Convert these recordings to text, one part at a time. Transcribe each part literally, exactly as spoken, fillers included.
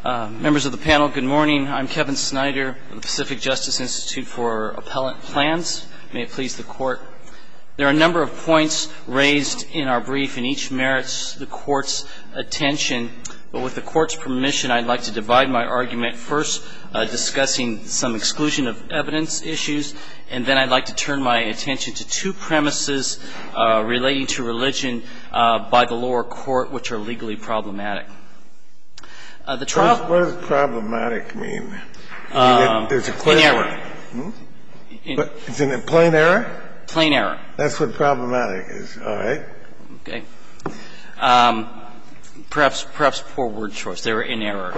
Uh, members of the panel, good morning. I'm Kevin Snyder of the Pacific Justice Institute for Appellant Plans. May it please the Court. There are a number of points raised in our brief, and each merits the Court's attention. But with the Court's permission, I'd like to divide my argument, first uh, discussing some exclusion of evidence issues, and then I'd like to turn my attention to two premises uh, relating to religion uh, by the lower court, which are legally problematic. Uh, the trial. What does, what does problematic mean? Um, There's a clear in error. Hmm? In, but it's in a plain error? Plain error. That's what problematic is. All right. Okay. Um, perhaps, perhaps poor word choice. They were in error.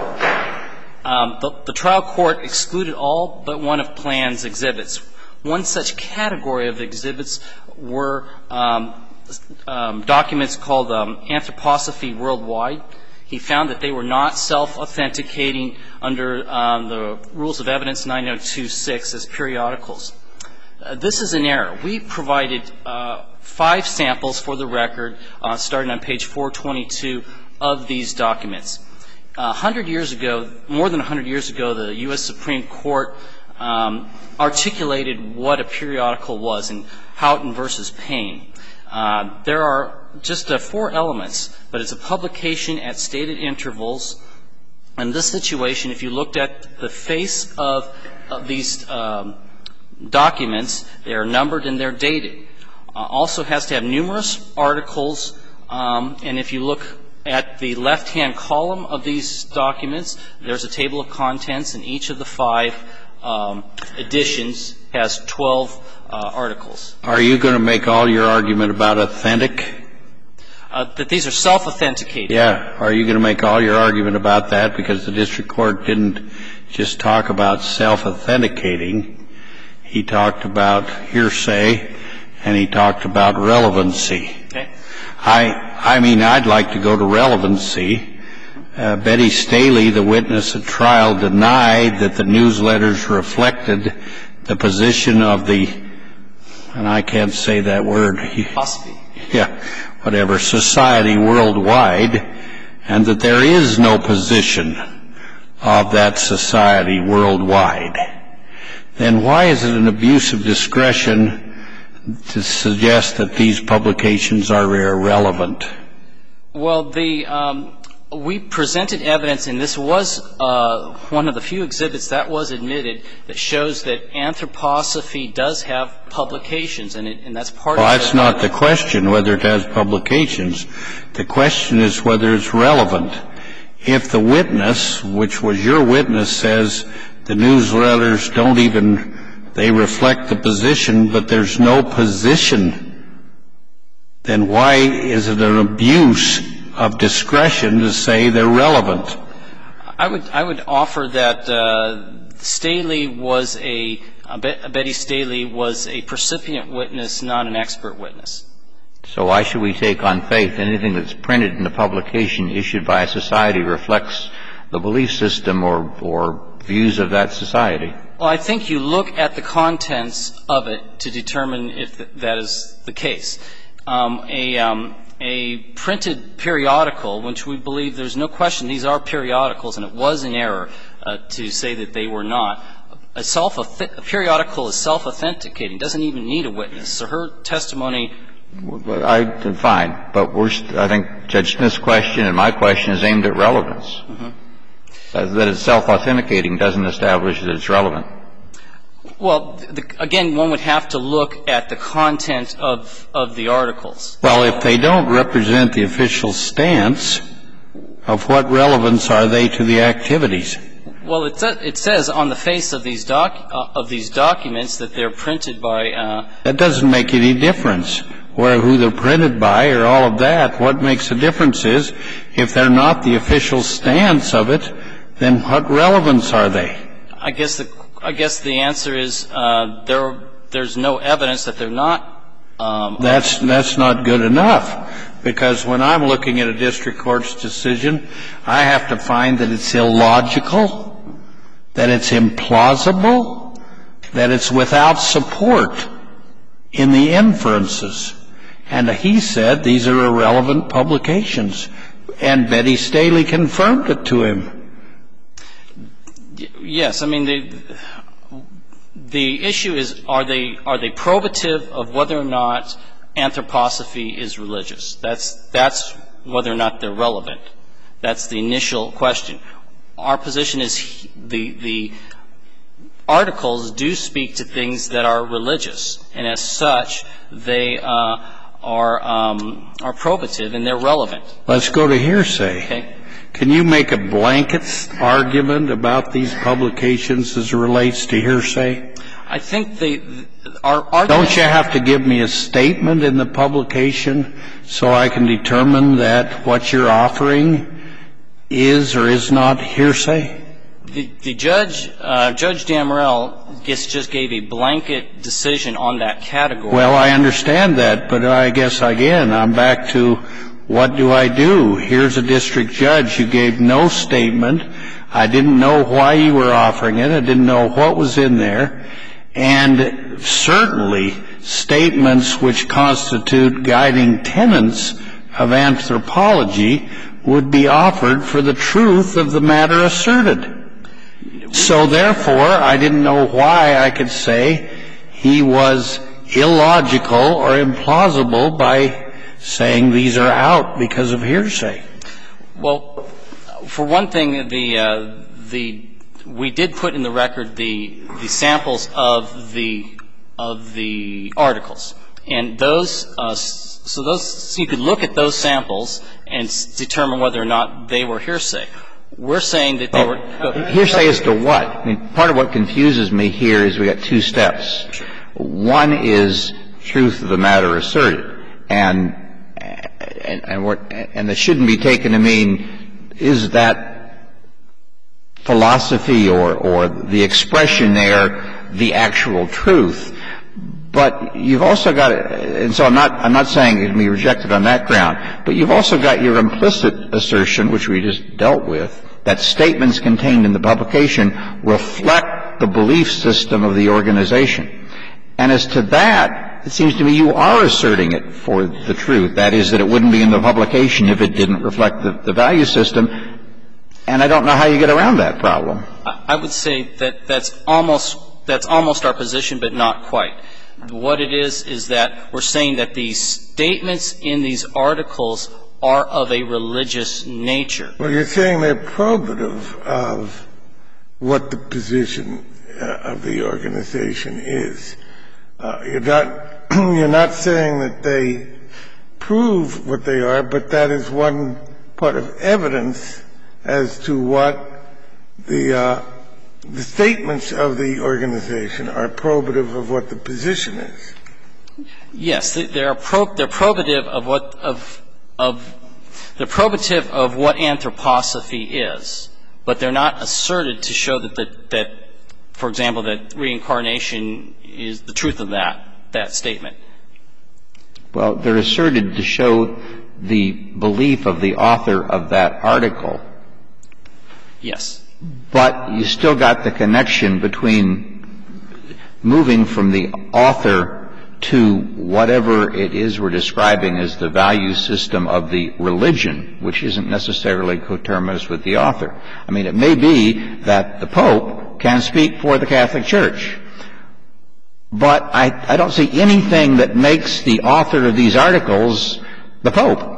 Um, the, the trial court excluded all but one of Plan's exhibits. One such category of exhibits were um, um, documents called um, Anthroposophy Worldwide. He found that they were not self-authenticating under um, the Rules of Evidence nine oh two six as periodicals. Uh, this is an error. We provided uh, five samples for the record, uh, starting on page four twenty-two of these documents. A hundred years ago, more than a hundred years ago, the U S Supreme Court um, articulated what a periodical was in Houghton versus Payne. Uh, there are just uh, four elements, but it's a publication at stated intervals. In this situation, if you looked at the face of, of these um, documents, they are numbered and they're dated. Uh, also has to have numerous articles, um, and if you look at the left-hand column of these documents, there's a table of contents, and each of the five um, editions has twelve uh, articles. Are you going to make all your argument about authentic? Uh, that these are self-authenticated. Yeah. Are you going to make all your argument about that? Because the district court didn't just talk about self-authenticating. He talked about hearsay, and he talked about relevancy. Okay. I, I mean, I'd like to go to relevancy. Uh, Betty Staley, the witness at trial, denied that the newsletters reflected the position of the, and I can't say that word. Possibly. Yeah, whatever, society worldwide, and that there is no position of that society worldwide. Then why is it an abuse of discretion to suggest that these publications are irrelevant? Well, the um, we presented evidence, and this was uh, one of the few exhibits that was admitted that shows that anthroposophy does have publications, and, it, and that's part well, of it. Well, that's not the question, whether it has publications. The question is whether it's relevant. If the witness, which was your witness, says the newsletters don't even, they reflect the position, but there's no position, then why is it an abuse of discretion to say they're relevant? I would I would offer that uh, Staley was a uh, Betty Staley was a percipient witness, not an expert witness. So why should we take on faith anything that's printed in a publication issued by a society reflects the belief system or or views of that society? Well, I think you look at the contents of it to determine if th- that is the case. Um, a um, a printed periodical, which we believe there's no question these are periodicals, and it was an error uh, to say that they were not. A, self a periodical is self-authenticating, doesn't even need a witness. So her testimony. Well, I fine, but we're I think Judge Smith's question and my question is aimed at relevance. Mm-hmm. That, that it's self-authenticating doesn't establish that it's relevant. Well, the, again, one would have to look at the content of, of the articles. Well, if they don't represent the official stance, of what relevance are they to the activities? Well, it, it says on the face of these doc, uh, of these documents that they're printed by. Uh, that doesn't make any difference. Where who they're printed by or all of that. What makes a difference is if they're not the official stance of it, then what relevance are they? I guess the I guess the answer is uh, there. There's no evidence that they're not. Um, that's that's not good enough, because when I'm looking at a district court's decision, I have to find that it's illogical, that it's implausible, that it's without support in the inferences. And he said these are irrelevant publications, and Betty Staley confirmed it to him. Yes. I mean, the the issue is, are they are they probative of whether or not anthroposophy is religious? That's that's whether or not they're relevant. That's the initial question. Our position is the the articles do speak to things that are religious, and as such, they uh, are um, are probative and they're relevant. Let's go to hearsay. Okay. Can you make a blanket argument about these publications as it relates to hearsay? I think they our argument. Don't you have to give me a statement in the publication so I can determine that what you're offering is or is not hearsay? The, the judge, uh, Judge Damrell, just, just gave a blanket decision on that category. Well, I understand that, but I guess, again, I'm back to what do I do? Here's a district judge who gave no statement. I didn't know why you were offering it. I didn't know what was in there. And certainly statements which constitute guiding tenets of anthropology would be offered for the truth of the matter asserted. So therefore, I didn't know why I could say he was illogical or implausible by saying these are out because of hearsay. Well, for one thing, the uh, the we did put in the record the the samples of the of the articles, and those uh, so those so you could look at those samples and determine whether or not they were hearsay. We're saying that they well, were hearsay as to what? I mean, part of what confuses me here is we got two steps. One is truth of the matter asserted, and and and, what, and that shouldn't be taken to mean is that philosophy or or the expression there the actual truth. But you've also got, and so I'm not, I'm not saying it can be rejected on that ground, but you've also got your implicit assertion, which we just dealt with, that statements contained in the publication reflect the belief system of the organization. And as to that, it seems to me you are asserting it for the truth. That is, that it wouldn't be in the publication if it didn't reflect the, the value system. And I don't know how you get around that problem. I would say that that's almost, that's almost our position, but not quite. What it is is that we're saying that these statements in these articles are of a religious nature. Well, you're saying they're probative of what the position uh, of the organization is. Uh, you're not you're not saying that they prove what they are, but that is one part of evidence as to what the uh, the statements of the organization are probative of what the position is. Yes, they're pro- they're probative of what of of they're probative of what anthroposophy is, but they're not asserted to show that the, that, for example, that reincarnation is the truth of that that statement. Well, they're asserted to show the belief of the author of that article. Yes. But you still got the connection between moving from the author to whatever it is we're describing as the value system of the religion, which isn't necessarily coterminous with the author. I mean, it may be that the Pope can speak for the Catholic Church, but I, I don't see anything that makes the author of these articles the Pope.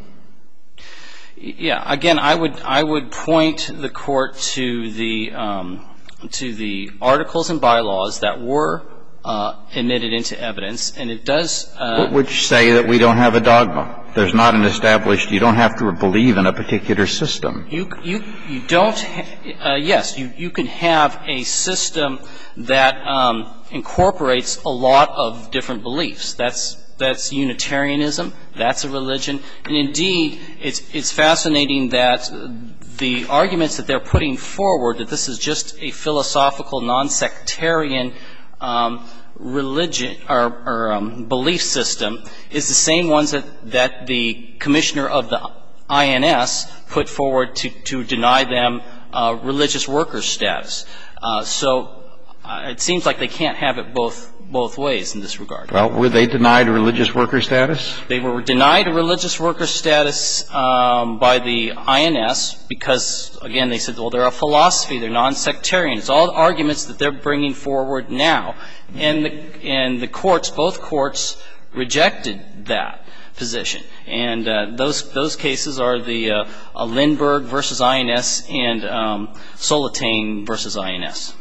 Yeah. Again, I would I would point the court to the um, to the articles and bylaws that were uh, admitted into evidence, and it does uh, which say that we don't have a dogma. There's not an established. You don't have to believe in a particular system. You you you don't. Ha- uh, yes, you you can have a system that um, incorporates a lot of different beliefs. That's That's Unitarianism. That's a religion. And indeed, it's it's fascinating that the arguments that they're putting forward, that this is just a philosophical, non-sectarian um, religion or, or um, belief system, is the same ones that, that the commissioner of the I N S put forward to, to deny them uh, religious worker status. Uh, so uh, it seems like they can't have it both both ways in this regard. Well, were they denied religious worker status? They were denied a religious worker status um, by the I N S because, again, they said, well, they're a philosophy, they're non-sectarian. It's all arguments that they're bringing forward now. And the, and the courts, both courts, rejected that position. And uh, those those cases are the uh, uh, Lindbergh versus I N S and um, Solitane versus I N S.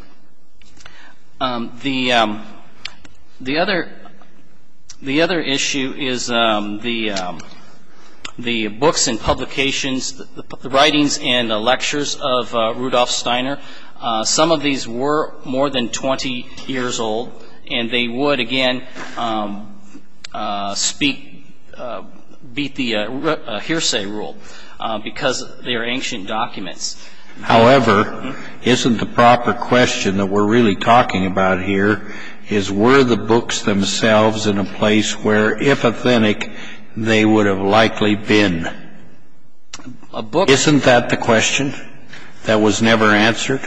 Um, the um, the other the other issue is um, the um, the books and publications, the, the writings and uh, lectures of uh, Rudolf Steiner. Uh, some of these were more than twenty years old, and they would again um, uh, speak uh, beat the uh, uh, hearsay rule uh, because they are ancient documents. However, isn't the proper question that we're really talking about here is were the books themselves in a place where, if authentic, they would have likely been? A book. Isn't that the question that was never answered?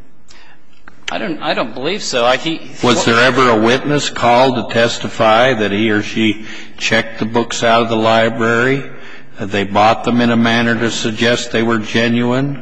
I don't. I don't believe so. I, he, was there ever a witness called to testify that he or she checked the books out of the library, that they bought them in a manner to suggest they were genuine?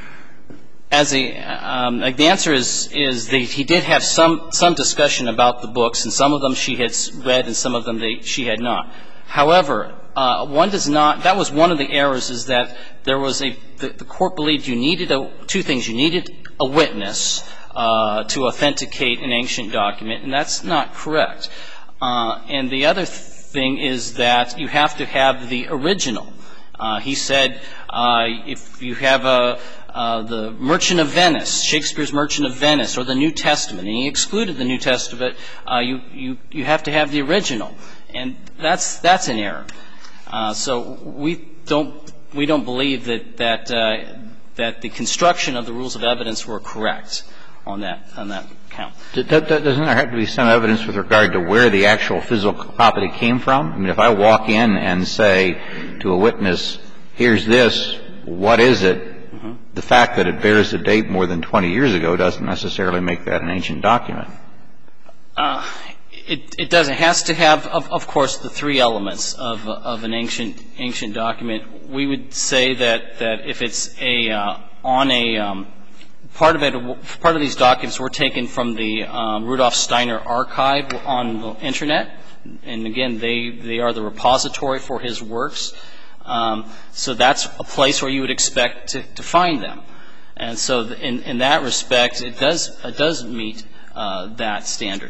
As a, um, the answer is is that he did have some some discussion about the books, and some of them she had read, and some of them they, she had not. However, uh, one does not. That was one of the errors. Is that there was a the, the court believed you needed a, two things. You needed a witness uh, to authenticate an ancient document, and that's not correct. Uh, and the other thing is that you have to have the original. Uh, he said uh, if you have a Uh, the Merchant of Venice, Shakespeare's Merchant of Venice, or the New Testament, and he excluded the New Testament, uh, you, you, you have to have the original. And that's, that's an error. Uh, so we don't, we don't believe that, that, uh, that the construction of the rules of evidence were correct on that, on that count. Doesn't there have to be some evidence with regard to where the actual physical property came from? I mean, if I walk in and say to a witness, here's this, what is it? The fact that it bears a date more than twenty years ago doesn't necessarily make that an ancient document. Uh, it, it doesn't. It has to have, of, of course, the three elements of, of an ancient ancient document. We would say that, that if it's a uh, on a um, part of it, part of these documents were taken from the um, Rudolf Steiner archive on the internet, and again, they they are the repository for his works. Um, so that's a place where you would expect to, to find them. And so in, in that respect, it does, it does meet uh, that standard.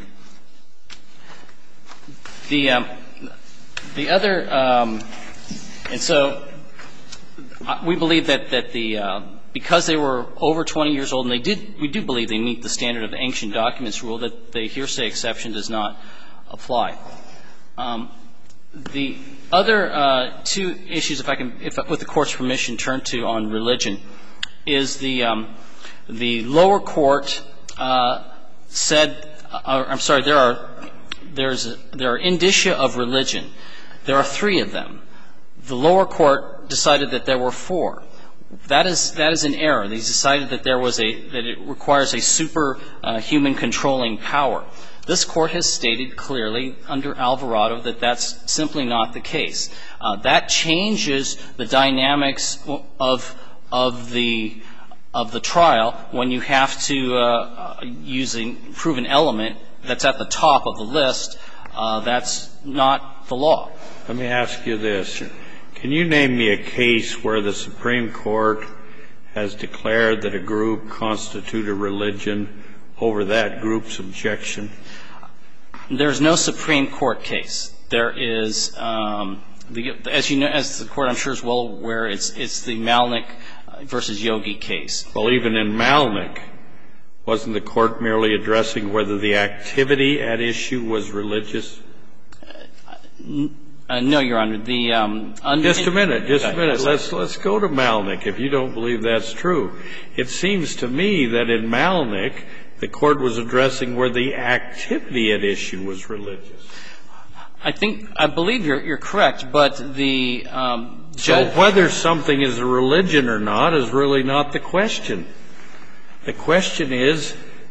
The, um, the other, um, and so we believe that, that the, uh, because they were over twenty years old, and they did, we do believe they meet the standard of the ancient documents rule, that the hearsay exception does not apply. Um, The other uh, two issues, if I can, if, with the Court's permission, turn to on religion, is the um, the lower court uh, said, uh, I'm sorry, there are there's a, there are indicia of religion. There are three of them. The lower court decided that there were four. That is that is an error. They decided that there was a that it requires a superhuman uh, controlling power. This Court has stated clearly under Alvarado that that's simply not the case. Uh, that changes the dynamics of of the of the trial when you have to uh, use a proven element that's at the top of the list. Uh, that's not the law. Let me ask you this. Sure. Can you name me a case where the Supreme Court has declared that a group constitute a religion over that group's objection? There's no Supreme Court case. There is, um, the, as you know, as the Court I'm sure is well aware, it's it's the Malnick versus Yogi case. Well, even in Malnick, wasn't the Court merely addressing whether the activity at issue was religious? Uh, uh, no, Your Honor. The um, under, just a minute, just okay, a minute. Let's let's go to Malnick. If you don't believe that's true, it seems to me that in Malnick, the Court was addressing where the activity at issue was religious. I think, I believe you're, you're correct, but the um, judge... So whether something is a religion or not is really not the question. The question is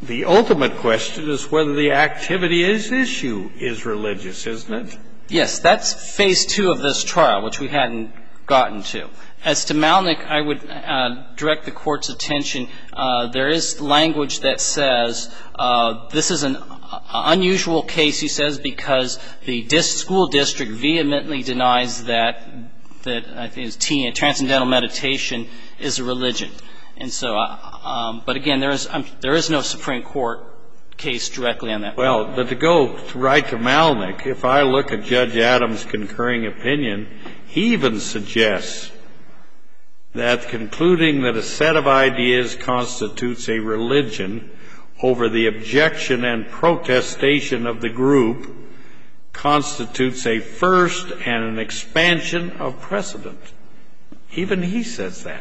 the ultimate question is whether the activity is issue is religious, isn't it? Yes, that's phase two of this trial, which we hadn't gotten to. As to Malnick, I would uh, direct the Court's attention. Uh, there is language that says uh, this is an unusual case, he says, because the dis- school district vehemently denies that, that I think it's T, transcendental meditation is a religion. And so, uh, um, but again, there is, um, there is no Supreme Court case directly on that. Well, but to go right to Malnick, if I look at Judge Adams' concurring opinion, he even suggests that concluding that a set of ideas constitutes a religion over the objection and protestation of the group constitutes a first and an expansion of precedent. Even he says that.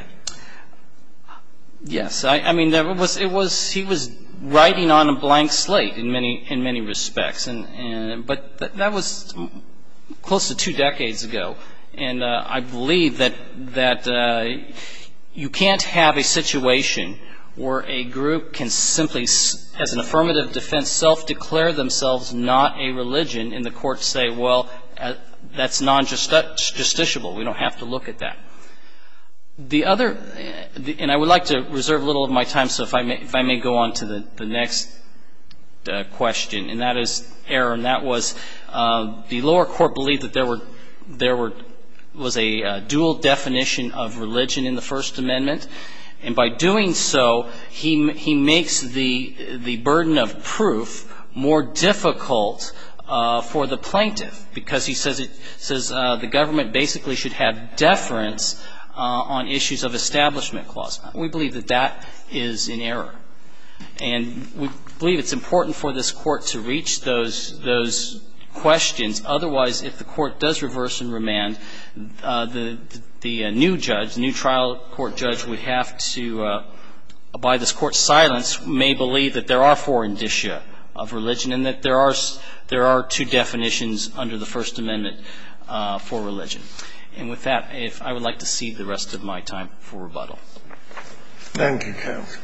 Yes, I, I mean, there was, it was, he was writing on a blank slate in many, in many respects, and, and but th- that was close to two decades ago, and uh, I believe that that uh, you can't have a situation where a group can simply, as an affirmative defense, self-declare themselves not a religion, and the court say, well, uh, that's non-justiciable. We don't have to look at that. The other, and I would like to reserve a little of my time, so if I may, if I may go on to the, the next uh, question, and that is error, and that was uh, the lower court believed that there were there were was a uh, dual definition of religion in the First Amendment, and by doing so, he he makes the the burden of proof more difficult uh, for the plaintiff, because he says it says uh, the government basically should have deference Uh, on issues of establishment clause. We believe that that is in error. And we believe it's important for this Court to reach those those questions. Otherwise, if the Court does reverse and remand, uh, the the uh, new judge, the new trial court judge, would have to, uh, by this Court's silence, may believe that there are four indicia of religion and that there are there are two definitions under the First Amendment uh, for religion. And with that, if I would like to cede the rest of my time for rebuttal. Thank you, counsel.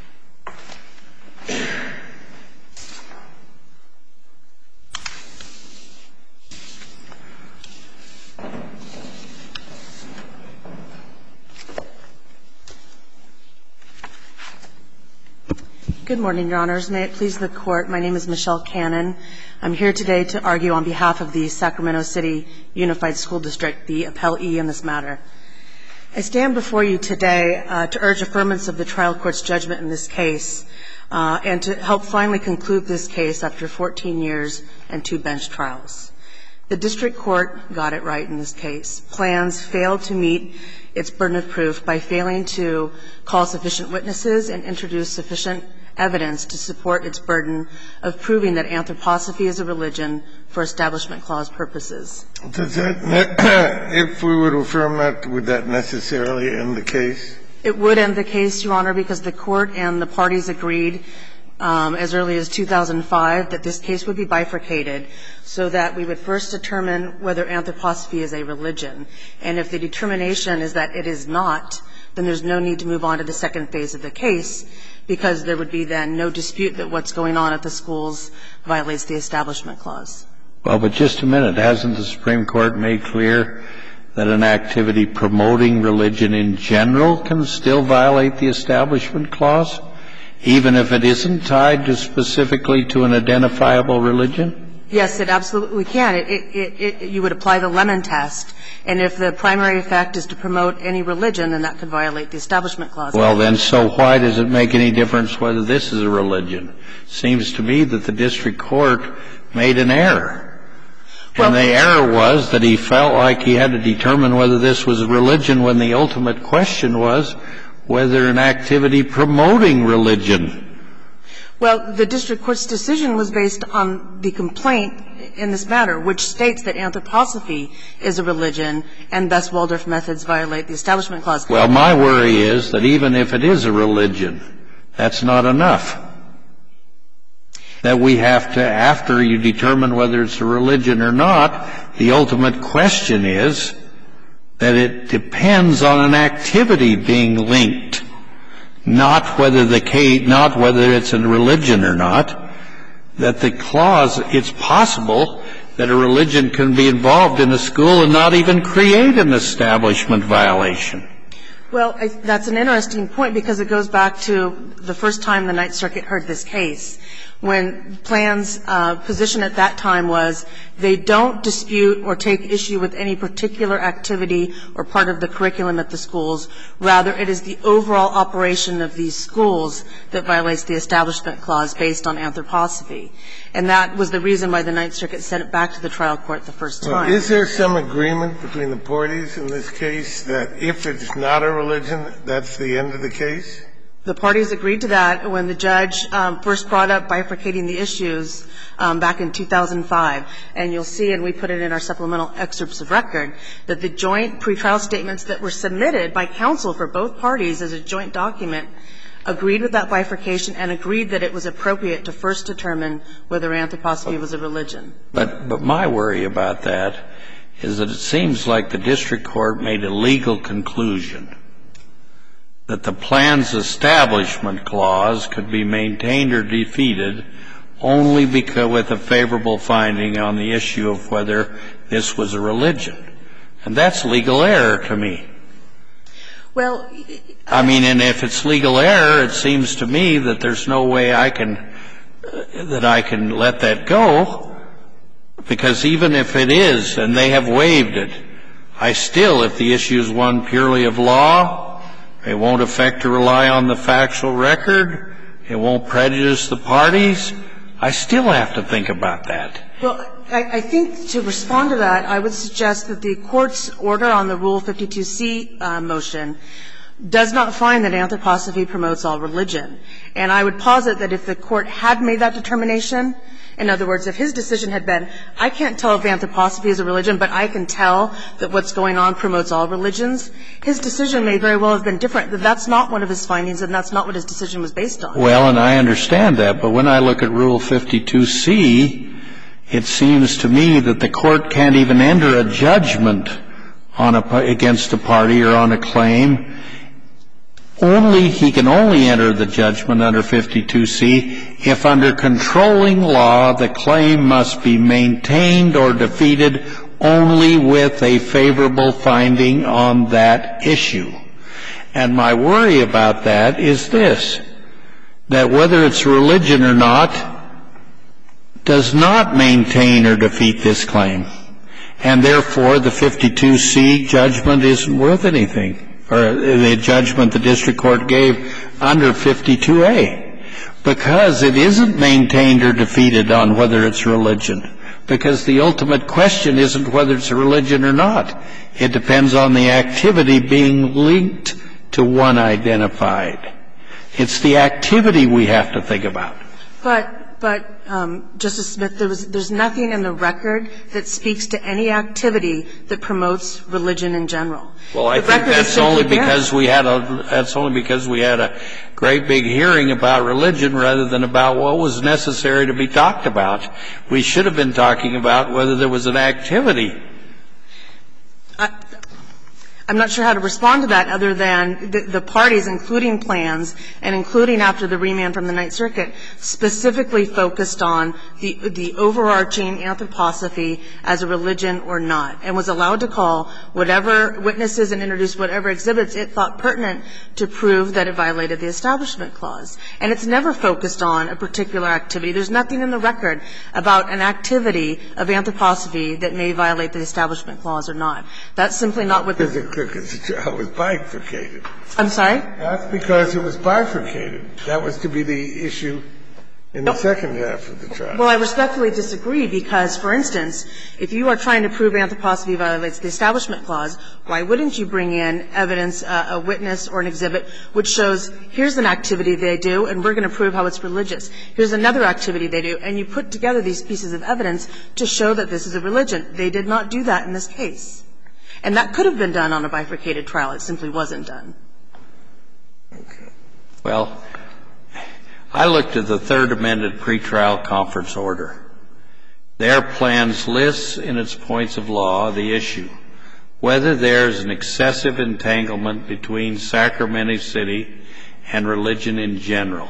Good morning, Your Honors. May it please the Court, my name is Michelle Cannon. I'm here today to argue on behalf of the Sacramento City Unified School District, the appellee in this matter. I stand before you today uh, to urge affirmance of the trial court's judgment in this case uh, and to help finally conclude this case after fourteen years and two bench trials. The district court got it right in this case. Plans failed to meet its burden of proof by failing to call sufficient witnesses and introduce sufficient evidence to support its burden of proving that anthroposophy is a religion for Establishment Clause purposes. Does that, if we were to affirm that, would that necessarily end the case? It would end the case, Your Honor, because the Court and the parties agreed um, as early as two thousand five that this case would be bifurcated so that we would first determine whether anthroposophy is a religion. And if the determination is that it is not, then there's no need to move on to the second phase of the case, because there would be then no dispute that what's going on at the schools violates the Establishment Clause. Well, but just a minute. Hasn't the Supreme Court made clear that an activity promoting religion in general can still violate the Establishment Clause, even if it isn't tied to specifically to an identifiable religion? Yes, it absolutely can. It, it, it, it, you would apply the Lemon test, and if the primary effect is to promote any religion, then that could violate the Establishment Clause. Well, then, so why does it make any difference whether this is a religion? Seems to me that the district court made an error. Well, and the error was that he felt like he had to determine whether this was a religion when the ultimate question was whether an activity promoting religion. Well, the district court's decision was based on the complaint in this matter, which states that anthroposophy is a religion, and thus Waldorf methods violate the Establishment Clause. Well, my worry is that even if it is a religion, that's not enough. That we have to, after you determine whether it's a religion or not, the ultimate question is that it depends on an activity being linked not whether the case, not whether it's a religion or not, that the clause, it's possible that a religion can be involved in a school and not even create an establishment violation. Well, I, that's an interesting point because it goes back to the first time the Ninth Circuit heard this case, when Plan's uh, position at that time was they don't dispute or take issue with any particular activity or part of the curriculum at the schools. Rather, it is the overall operation of these schools that violates the Establishment Clause based on anthroposophy. And that was the reason why the Ninth Circuit sent it back to the trial court the first time. Well, is there some agreement between the parties in this case that if it's not a religion, that's the end of the case? The parties agreed to that when the judge um, first brought up bifurcating the issues um, back in two thousand five. And you'll see, and we put it in our supplemental excerpts of record, that the joint pretrial statements that were submitted by counsel for both parties as a joint document agreed with that bifurcation and agreed that it was appropriate to first determine whether anthroposophy was a religion. But, but my worry about that is that it seems like the district court made a legal conclusion that the plan's establishment clause could be maintained or defeated only because with a favorable finding on the issue of whether this was a religion. And that's legal error to me. Well, I mean, and if it's legal error, it seems to me that there's no way I can, uh, that I can let that go, because even if it is, and they have waived it, I still, if the issue is one purely of law, it won't affect or rely on the factual record, it won't prejudice the parties, I still have to think about that. Well, I, I think to respond to that, I would suggest that the Court's order on the Rule fifty-two C uh, motion does not find that anthroposophy promotes all religion. And I would posit that if the Court had made that determination, in other words, if his decision had been, I can't tell if anthroposophy is a religion, but I can tell that what's going on promotes all religions, his decision may very well have been different. That that's not one of his findings, and that's not what his decision was based on. Well, and I understand that, but when I look at Rule fifty-two C, it seems to me that the Court can't even enter a judgment on a, against a party or on a claim. Only, he can only enter the judgment under fifty-two C if under controlling law the claim must be maintained or defeated only with a favorable finding on that issue. And my worry about that is this, that whether it's religion or not does not maintain or defeat this claim. And therefore, the fifty-two C judgment isn't worth anything, or the judgment the district court gave under fifty-two A, because it isn't maintained or defeated on whether it's religion, because the ultimate question isn't whether it's a religion or not. It depends on the activity being linked to one identified. It's the activity we have to think about. But But, um, Justice Smith, there was, there's nothing in the record that speaks to any activity that promotes religion in general. Well, I think that's only because we had a, that's only because we had a great big hearing about religion rather than about what was necessary to be talked about. We should have been talking about whether there was an activity. I, I'm not sure how to respond to that other than the, the parties, including plans and including after the remand from the Ninth Circuit, specifically focused on the, the overarching anthroposophy as a religion or not, and was allowed to call whatever witnesses and introduce whatever exhibits it thought pertinent to prove that it violated the Establishment Clause. And it's never focused on a particular activity. There's nothing in the record about an activity of anthroposophy that may violate the Establishment Clause or not. That's simply not what the Because the trial was bifurcated. I'm sorry? That's because it was bifurcated. That was to be the issue in the second half of the trial. Well, I respectfully disagree because, for instance, if you are trying to prove anthroposophy violates the Establishment Clause, why wouldn't you bring in evidence, uh, a witness or an exhibit which shows here's an activity they do and we're going to prove how it's religious. Here's another activity they do. And you put together these pieces of evidence to show that this is a religion. They did not do that in this case. And that could have been done on a bifurcated trial. It simply wasn't done. Okay. Well, I looked at the third amended pretrial conference order. Their plans lists in its points of law the issue whether there's an excessive entanglement between Sacramento City and religion in general.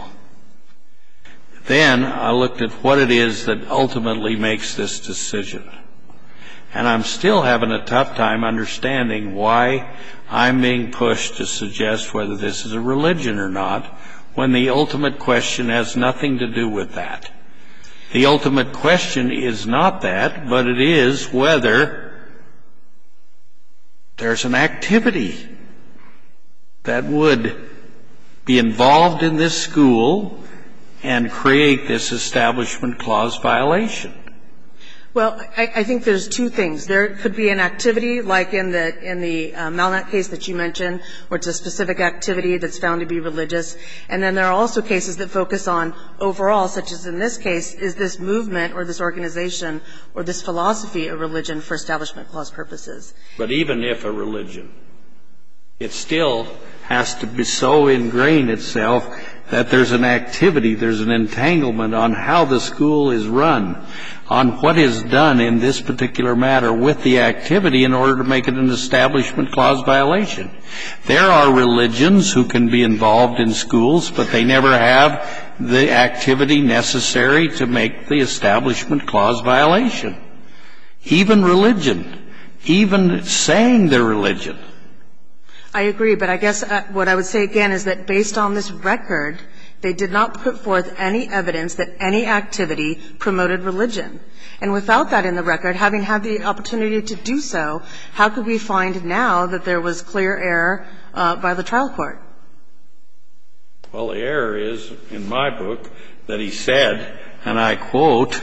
Then I looked at what it is that ultimately makes this decision. And I'm still having a tough time understanding why I'm being pushed to suggest whether this is a religion or not, when the ultimate question has nothing to do with that. The ultimate question is not that, but it is whether there's an activity that would be involved in this school and create this Establishment Clause violation. Well, I, I think there's two things. There could be an activity, like in the in the uh, Malnat case that you mentioned, where it's a specific activity that's found to be religious. And then there are also cases that focus on overall, such as in this case, is this movement or this organization or this philosophy a religion for Establishment Clause purposes? But even if a religion, it still has to be so ingrain itself that there's an activity, there's an entanglement on how the school is run, on what is done in this particular matter with the activity in order to make it an Establishment Clause violation. There are religions who can be involved in schools, but they never have the activity necessary to make the Establishment Clause violation. Even religion, even saying they're religion. I agree, but I guess uh, what I would say again is that based on this record, they did not put forth any evidence that any activity promoted religion. And without that in the record, having had the opportunity to do so, how could we find now that there was clear error uh, by the trial court? Well, the error is, in my book, that he said, and I quote,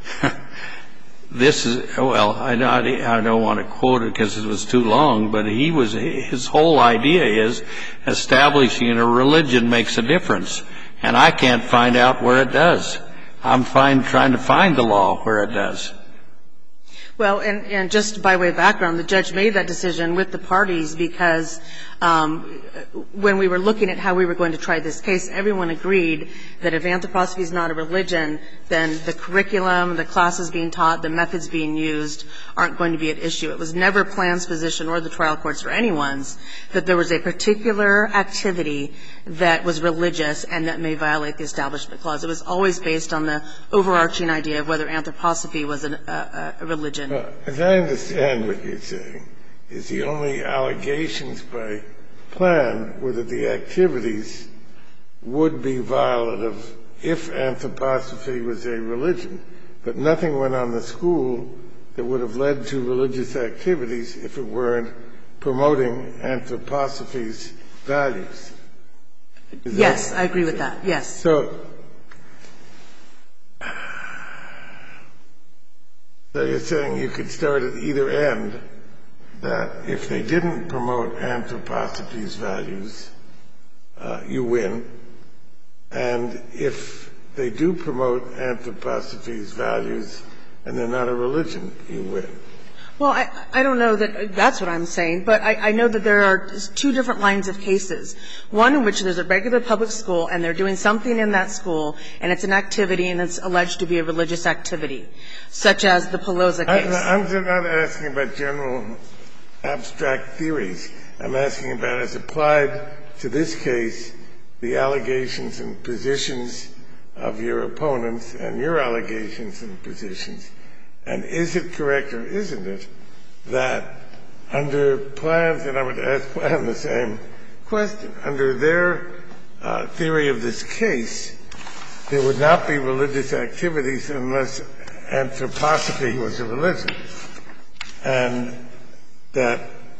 this is, well, I, I don't want to quote it because it was too long, but he was, his whole idea is establishing a religion makes a difference. And I can't find out where it does. I'm find, trying to find the law where it does. Well, and, and just by way of background, the judge made that decision with the parties because um, when we were looking at how we were going to try this case, everyone agreed that if anthroposophy is not a religion, then the curriculum, the classes being taught, the methods being used aren't going to be at issue. It was never Plan's position or the trial court's or anyone's that there was a particular activity that was religious and that may violate the Establishment Clause. It was always based on the overarching idea of whether anthroposophy was an, a, a religion. Well, as I understand what you're saying, is the only allegations by Plan were that the activities would be violative if anthroposophy was a religion, but nothing went on the school that would have led to religious activities if it weren't promoting anthroposophy's values. Is Yes, that, I agree with that. Yes. So, so you're saying you could start at either end, that if they didn't promote anthroposophy's values, uh, you win, and if they do promote anthroposophy's values and they're not a religion, you win. Well, I, I don't know that that's what I'm saying, but I, I know that there are two different lines of cases. One in which there's a regular public school and they're doing something in that school and it's an activity and it's alleged to be a religious activity, such as the Pelosa case. I, I'm not asking about general abstract theories. I'm asking about, as applied to this case, the allegations and positions of your opponents and your allegations and positions. And is it correct or isn't it that under Plan's, and I would ask Plan the same question, under their uh, theory of this case, there would not be religious activities unless anthroposophy was a religion, and that,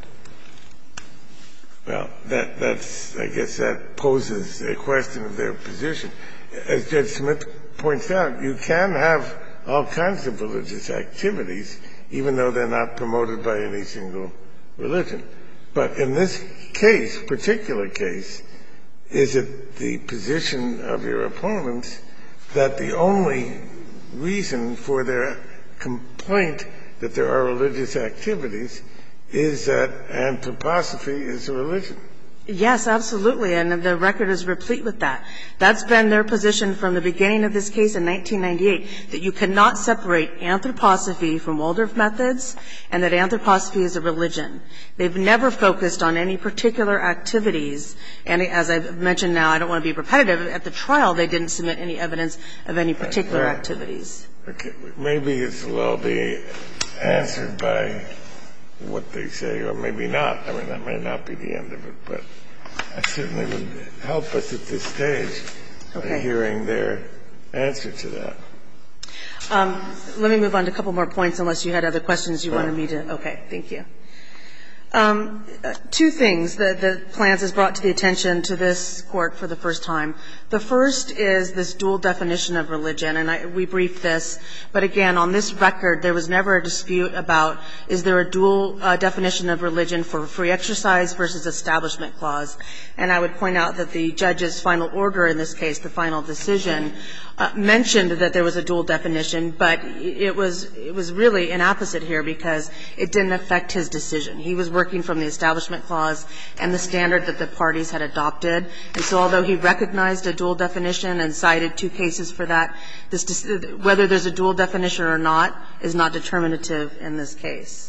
well, that that's, I guess that poses a question of their position. As Judge Smith points out, you can have all kinds of religious activities, even though they're not promoted by any single religion. But in this case, particular case, is it the position of your opponents that the only reason for their complaint that there are religious activities is that anthroposophy is a religion? Yes, absolutely, and the record is replete with that. That's been their position from the beginning of this case in nineteen ninety-eight, that you cannot separate anthroposophy from Waldorf methods and that anthroposophy is a religion. They've never focused on any particular activities, and as I've mentioned now, I don't want to be repetitive, at the trial they didn't submit any evidence of any particular activities. Okay. Maybe this will all be answered by what they say, or maybe not. I mean, that may not be the end of it, but it certainly would help us at this stage okay. by hearing their answer to that. Um, let me move on to a couple more points, unless you had other questions you oh. wanted me to. Okay, thank you. Um, uh, two things that the plans has brought to the attention to this court for the first time. The first is this dual definition of religion, and I, we briefed this. But again, on this record, there was never a dispute about is there a dual uh, definition of religion for free exercise versus establishment clause. And I would point out that the judge's final order in this case, the final decision, uh, mentioned that there was a dual definition, but it was it was really an opposite here because it didn't affect his decision. He was working from the establishment clause and the standard that the parties had adopted. And so although he recognized a dual definition and cited two cases for that, this, whether there's a dual definition or not is not determinative in this case.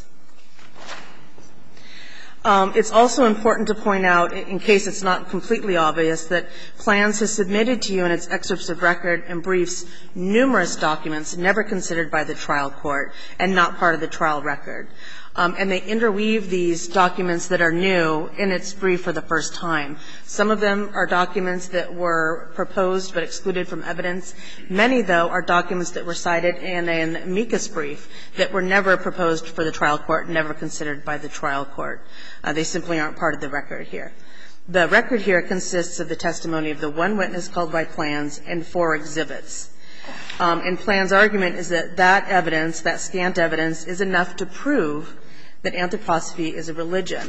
Um, it's also important to point out, in case it's not completely obvious, that Plans has submitted to you in its excerpts of record and briefs numerous documents never considered by the trial court and not part of the trial record. Um, and they interweave these documents that are new in its brief for the first time. Some of them are documents that were proposed but excluded from evidence. Many, though, are documents that were cited in an amicus brief that were never proposed for the trial court, never considered by the trial court. Uh, they simply aren't part of the record here. The record here consists of the testimony of the one witness called by Plans and four exhibits. Um, and Plans' argument is that that evidence, that scant evidence, is enough to prove that anthroposophy is a religion.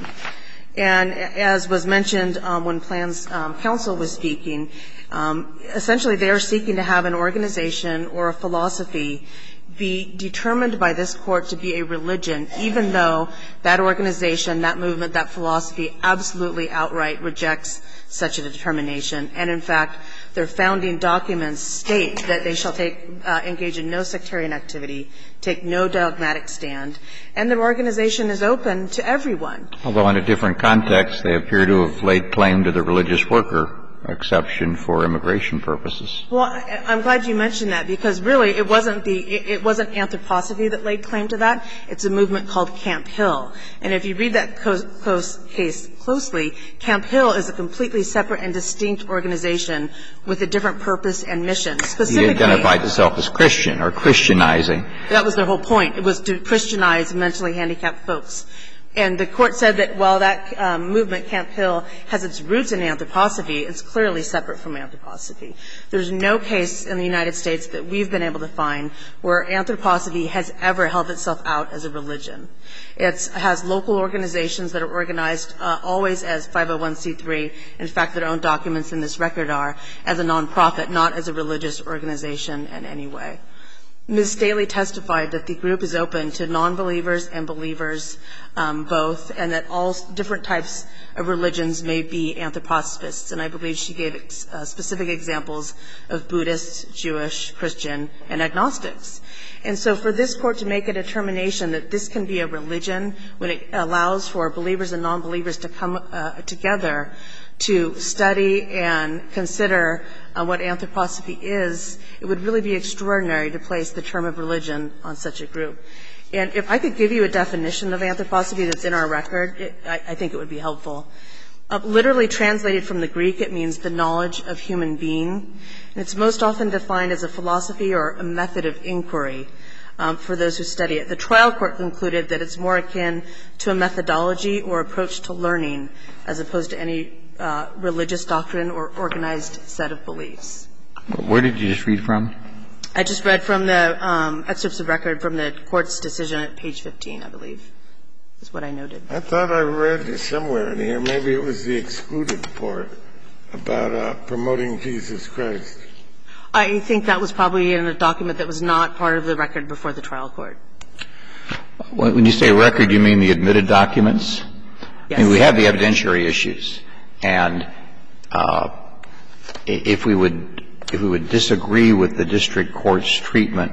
And as was mentioned um, when Plans um, counsel was speaking, um, essentially they are seeking to have an organization or a philosophy be determined by this court to be a religion, even though that organization, that movement, that philosophy absolutely outright rejects such a determination. And in fact, their founding documents state that they shall take, uh, engage in no sectarian activity, take no dogmatic stand, and their organization is open to everyone. Although in a different context, they appear to have laid claim to the religious worker exception for immigration purposes. Well, I'm glad you mentioned that because really it wasn't the it, it wasn't anthroposophy that laid claim to that. It's a movement called Camp Hill. And if you read that co- close case closely, Camp Hill is a completely separate and distinct organization with a different purpose and mission. Specifically, he identified himself as Christian or Christianizing. That was their whole point. It was to Christianize mentally handicapped folks. And the court said that while that um, movement, Camp Hill, has its roots in anthroposophy, it's clearly separate from anthroposophy. There's no case in the United States that we've been able to find where anthroposophy has ever held itself out as a religion. It has local organizations that are organized uh, always as five oh one c three. In fact, their own documents in this record are as a nonprofit, not as a religious organization in any way. Miz Staley testified that the group is open to non-believers and believers um, both, and that all different types of religions may be anthroposophists. And I believe she gave ex- uh, specific examples of Buddhists, Jewish, Christian, and agnostics. And so for this court to make a determination that this can be a religion when it allows for believers and non-believers to come uh, together to study and consider uh, what anthroposophy is, it would really be extraordinary to place the term of religion on such a group. And if I could give you a definition of anthroposophy that's in our record, it, I, I think it would be helpful. Uh, literally translated from the Greek, it means the knowledge of human being. And it's most often defined as a philosophy or a method of inquiry um, for those who study it. The trial court concluded that it's more akin to a methodology or approach to learning as opposed to any uh, religious doctrine or organized set of beliefs. Where did you just read from? I just read from the um, excerpts of record from the court's decision at page fifteen, I believe, is what I noted. I thought I read somewhere in here, maybe it was the excluded part, about uh, promoting Jesus Christ. I think that was probably in a document that was not part of the record before the trial court. When you say record, you mean the admitted documents? Yes. I mean, we have the evidentiary issues. And uh, if we would if we would disagree with the district court's treatment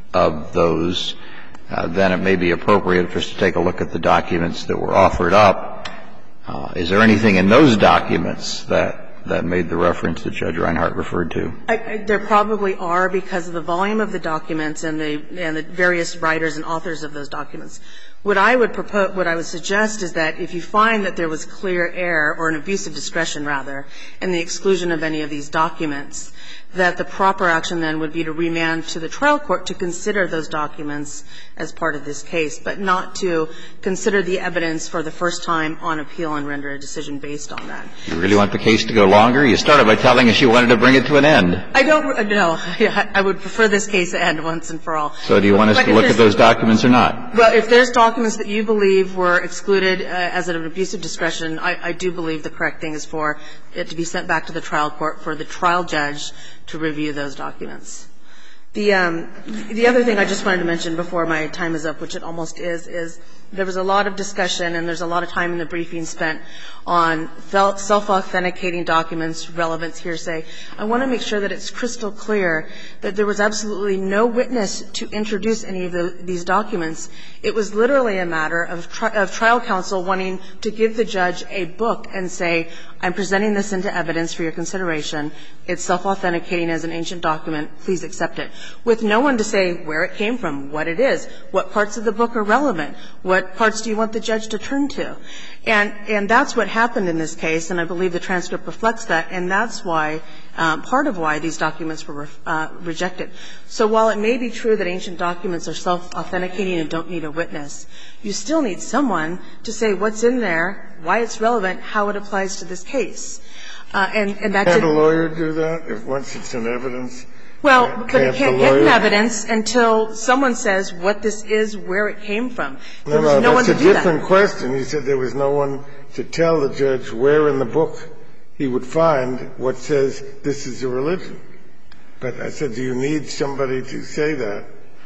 of those, uh, then it may be appropriate for us to take a look at the documents that were offered up. Uh, is there anything in those documents that that made the reference that Judge Reinhart referred to? I, I, there probably are, because of the volume of the documents and the and the various writers and authors of those documents. What I would propose, what I would suggest is that if you find that there was clear error, or an abuse of discretion rather, in the exclusion of any of these documents, that the proper action then would be to remand to the trial court to consider those documents as part of this case, but not to consider the evidence for the first time on appeal and render a decision based on that. You really want the case to go longer? You started by telling us you wanted to bring it to an end. I don't know. I would prefer this case to end once and for all. So do you want us but to look at those documents or not? Well, if there's documents that you believe were excluded uh, as an abuse of discretion, I, I do believe the correct thing is for it to be sent back to the trial court for the trial judge to review those documents. The, um, the other thing I just wanted to mention before my time is up, which it almost is, is there was a lot of discussion and there's a lot of time in the briefing spent on self-authenticating documents, relevance, hearsay. I want to make sure that it's crystal clear that there was absolutely no witness to introduce any of the, these documents. It was literally a matter of, tri- of trial counsel wanting to give the judge a book and say, I'm presenting this into evidence for your consideration. It's self-authenticating as an ancient document. Please accept it. With no one to say where it came from, what it is, what parts of the book are relevant, what parts do you want the judge to turn to. And, and that's what happened in this case, and I believe the transcript reflects that, and that's why, um, part of why these documents were uh, rejected. So while it may be true that ancient documents are self-authenticating and don't need a witness, you still need someone to say what's in there, why it's relevant, how it applies to this case. Uh, and, and that Can't did, a lawyer do that if once it's in evidence? Well, Can't but it can't the get in lawyer- evidence until someone says what this is, where it came from. There No, was no, no one that's to a do that. different question. He said there was no one to tell the judge where in the book he would find what says this is a religion. But I said, do you need somebody to say that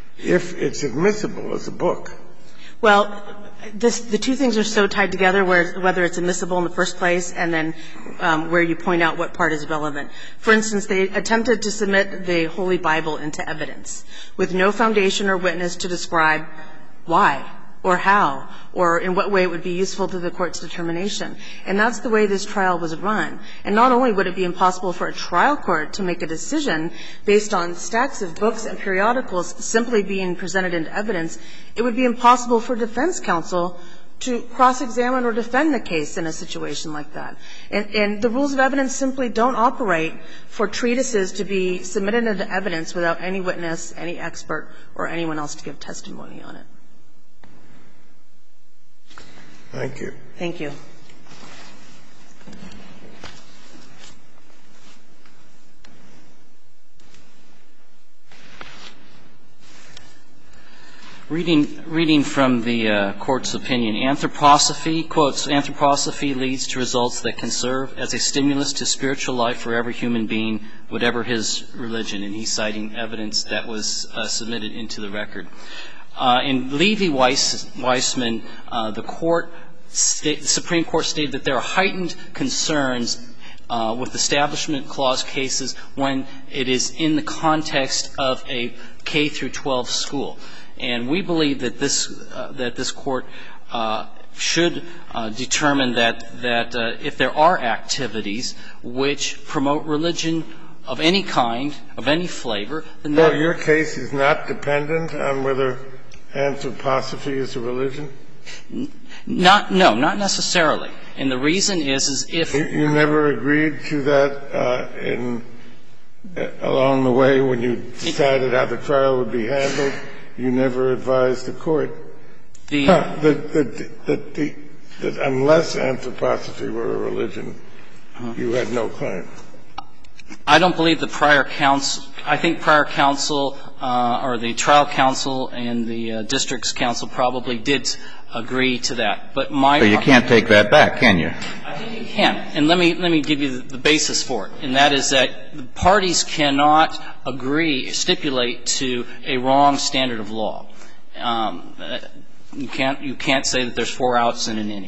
if it's admissible as a book? Well, this, the two things are so tied together, where, whether it's admissible in the first place and then um, where you point out what part is relevant. For instance, they attempted to submit the Holy Bible into evidence with no foundation or witness to describe why or how or in what way it would be useful to the court's determination. And that's the way this trial was run. And not only would it be impossible for a trial court to make a decision based on stacks of books and periodicals simply being presented into evidence, it would be impossible for defense counsel to cross-examine or defend the case in a situation like that. And, and the rules of evidence simply don't operate for treatises to be submitted into evidence without any witness, any expert, or anyone else to give testimony on it. Thank you. Thank you. Reading, reading from the uh, court's opinion, anthroposophy, quotes, anthroposophy leads to results that can serve as a stimulus to spiritual life for every human being, whatever his religion. And he's citing evidence that was uh, submitted into the record. Uh, in Levy-Weissman, uh, the court, sta- the Supreme Court stated that there are heightened concerns uh, with Establishment Clause cases when it is in the context of a K through twelve school. And we believe that this uh, that this court uh, should uh, determine that that uh, if there are activities which promote religion of any kind, of any flavor, then that. So your case is not dependent on whether anthroposophy is a religion? Not no, not necessarily. And the reason is, is if you, you never agreed to that uh, in uh, along the way when you decided how the trial would be handled. You never advised the court the, huh, that, that, that, the, that unless anthroposophy were a religion, uh-huh. you had no claim. I don't believe the prior counsel. I think prior counsel uh, or the trial counsel and the uh, district's counsel probably did agree to that. But my so you can't take that back, can you? I think you can. And let me let me give you the, the basis for it. And that is that the parties cannot agree, stipulate to a wrong standard of law. Um, you can't you can't say that there's four outs and an inning.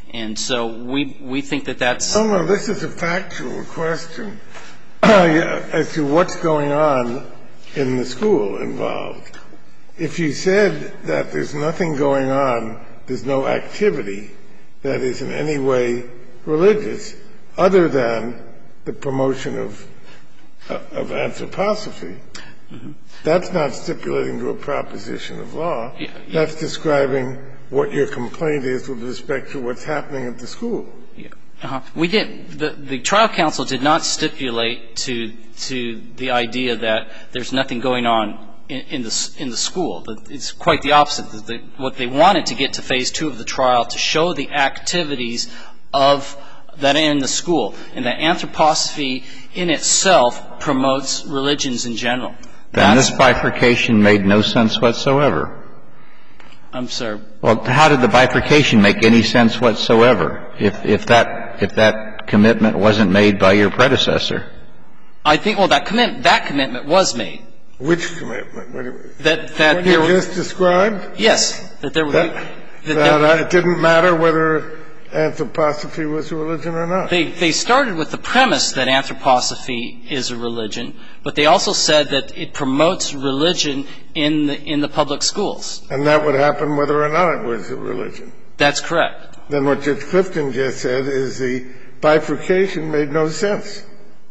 And so we we think that that's... No, no, this is a factual question as to what's going on in the school involved. If you said that there's nothing going on, there's no activity that is in any way religious other than the promotion of of anthroposophy, mm-hmm. that's not stipulating to a proposition of law. Yeah, yeah. That's describing what your complaint is with respect to what's happening at the school. Yeah. Uh-huh. We did. The, the trial counsel did not stipulate to to the idea that there's nothing going on in, in the in the school. It's quite the opposite. The, what they wanted to get to phase two of the trial to show the activities of that are in the school, and that anthroposophy in itself promotes religions in general. Then this bifurcation made no sense whatsoever. I'm sorry. Well, how did the bifurcation make any sense whatsoever if if that if that commitment wasn't made by your predecessor? I think well that commit that commitment was made. Which commitment? What, that that what there you just described? Yes, that there was that, that, that there, it didn't matter whether anthroposophy was a religion or not. They they started with the premise that anthroposophy is a religion, but they also said that it promotes religion in the in the public schools. And that would happen whether or not it was a religion. That's correct. Then what Judge Clifton just said is the bifurcation made no sense.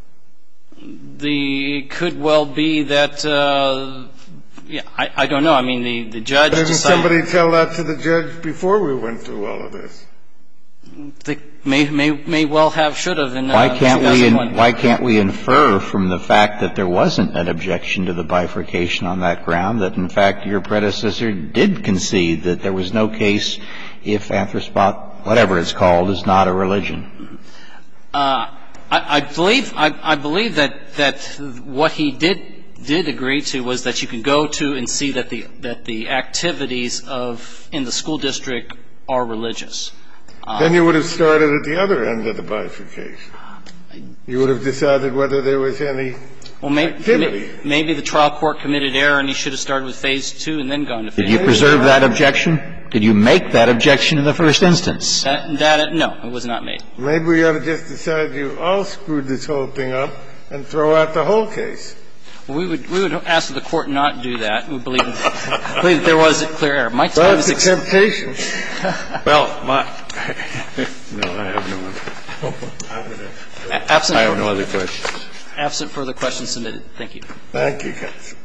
The it could well be that uh, yeah, I, I don't know. I mean the the judge Didn't decided, somebody tell that to the judge before we went through all of this? They may may may well have, should have. In, uh, why can't we in, why can't we infer from the fact that there wasn't an objection to the bifurcation on that ground that in fact your predecessor did concede that there was no case if anthrospot whatever it's called is not a religion? Uh, I, I believe I, I believe that that what he did did agree to was that you can go to and see that the that the activities of in the school district are religious. Then you would have started at the other end of the bifurcation. You would have decided whether there was any well, maybe, activity. Maybe the trial court committed error and he should have started with phase two and then gone to phase Did you preserve that objection? Did you make that objection in the first instance? That, that no, it was not made. Maybe we ought to just decide you all screwed this whole thing up and throw out the whole case. We would we would ask the court not do that. We believe, believe that there was a clear error. My time well, is it's a temptation. Well, my no, I have no other. Absent I have no other questions. Absent further questions submitted. Thank you. Thank you, counsel.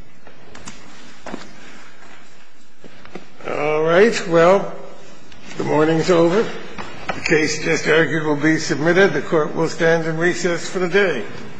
All right. Well, the morning's over. The case just argued will be submitted. The court will stand in recess for the day.